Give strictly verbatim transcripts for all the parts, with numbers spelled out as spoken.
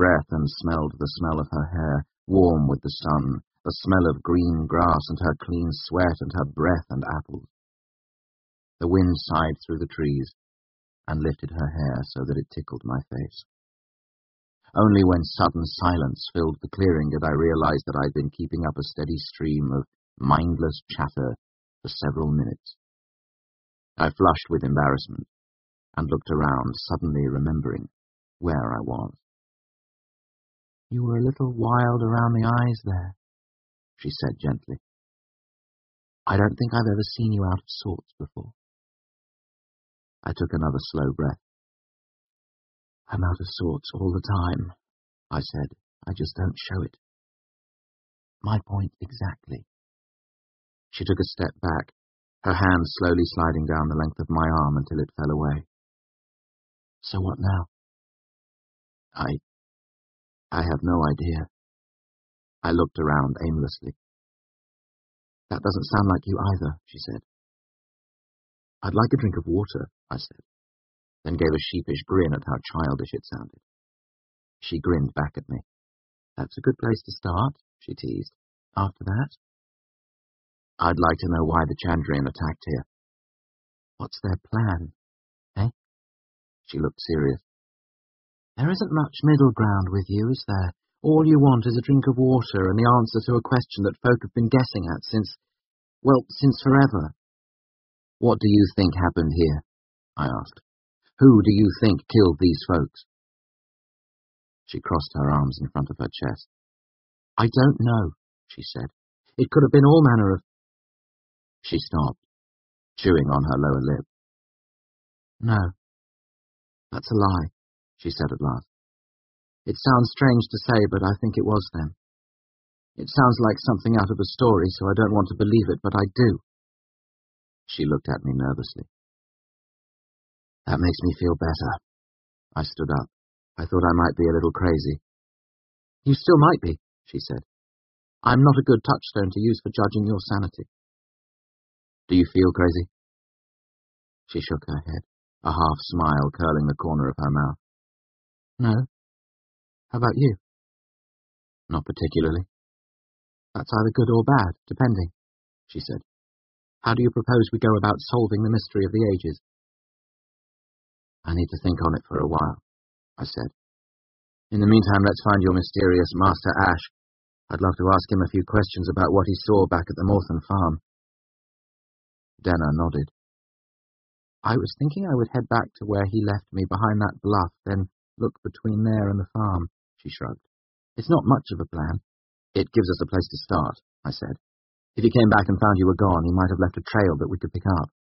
breath and smelled the smell of her hair, warm with the sun, the smell of green grass and her clean sweat and her breath and apples. The wind sighed through the trees and lifted her hair so that it tickled my face. Only when sudden silence filled the clearing did I realize that I'd been keeping up a steady stream of mindless chatter for several minutes. I flushed with embarrassment and looked around, suddenly remembering where I was. "You were a little wild around the eyes there," she said gently. "I don't think I've ever seen you out of sorts before." I took another slow breath. "I'm out of sorts all the time," I said. "I just don't show it." "My point exactly." She took a step back, her hand slowly sliding down the length of my arm until it fell away. "So what now?" I... I have no idea." I looked around aimlessly. "That doesn't sound like you either," she said. "I'd like a drink of water," I said, then gave a sheepish grin at how childish it sounded. She grinned back at me. "That's a good place to start," she teased. "After that?" "I'd like to know why the Chandrian attacked here." "What's their plan, eh?" She looked serious. "There isn't much middle ground with you, is there? All you want is a drink of water and the answer to a question that folk have been guessing at since, well, since forever." "What do you think happened here?" I asked. "Who do you think killed these folks?" She crossed her arms in front of her chest. "I don't know," she said. "It could have been all manner of—" She stopped, chewing on her lower lip. "No, that's a lie," she said at last. "It sounds strange to say, but I think it was them. It sounds like something out of a story, so I don't want to believe it, but I do." She looked at me nervously. "That makes me feel better." I stood up. I thought I might be a little crazy. "You still might be," she said. "I'm not a good touchstone to use for judging your sanity." "Do you feel crazy?" She shook her head, a half smile curling the corner of her mouth. "No. How about you?" "Not particularly." "That's either good or bad, depending," she said. "How do you propose we go about solving the mystery of the ages?" "I need to think on it for a while," I said. "In the meantime, let's find your mysterious Master Ash. I'd love to ask him a few questions about what he saw back at the Morton farm." Denner nodded. "I was thinking I would head back to where he left me behind that bluff, then look between there and the farm," she shrugged. "It's not much of a plan." "It gives us a place to start," I said. "If he came back and found you were gone, he might have left a trail that we could pick up."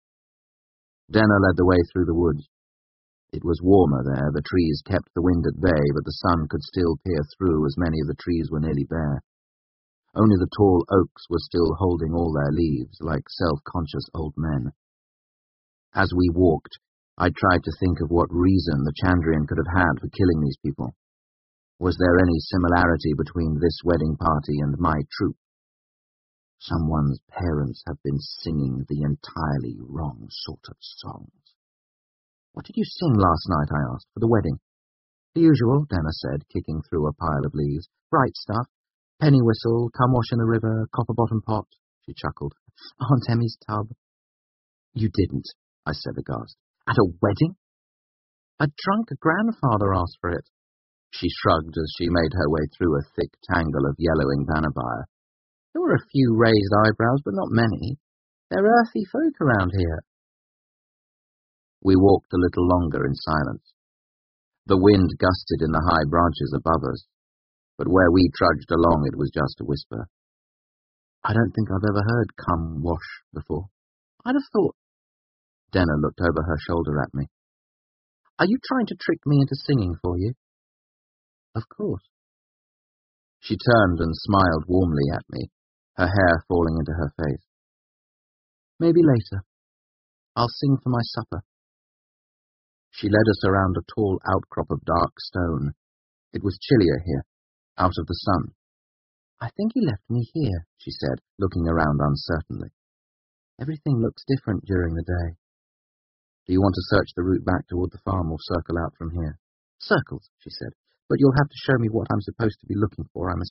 Denner led the way through the woods. It was warmer there, the trees kept the wind at bay, but the sun could still peer through as many of the trees were nearly bare. Only the tall oaks were still holding all their leaves, like self-conscious old men. As we walked, I tried to think of what reason the Chandrian could have had for killing these people. Was there any similarity between this wedding party and my troop? Someone's parents have been singing the entirely wrong sort of songs. "What did you sing last night?" I asked, "for the wedding?" "The usual," Denner said, kicking through a pile of leaves. "Bright stuff. Penny whistle, come wash in the river, copper-bottom pot." She chuckled. "Aunt Emmy's tub." "You didn't," I said aghast. "At a wedding?" "A drunk grandfather asked for it." She shrugged as she made her way through a thick tangle of yellowing vannerbire. "There were a few raised eyebrows, but not many. They're earthy folk around here." We walked a little longer in silence. The wind gusted in the high branches above us, but where we trudged along it was just a whisper. "I don't think I've ever heard 'come wash' before." "I'd have thought—" Denner looked over her shoulder at me. "Are you trying to trick me into singing for you?" "Of course." She turned and smiled warmly at me, her hair falling into her face. "Maybe later. I'll sing for my supper." She led us around a tall outcrop of dark stone. It was chillier here, out of the sun. "I think he left me here," she said, looking around uncertainly. "Everything looks different during the day." "Do you want to search the route back toward the farm or circle out from here?" "Circles," she said. But you'll have to show me what I'm supposed to be looking for, I'm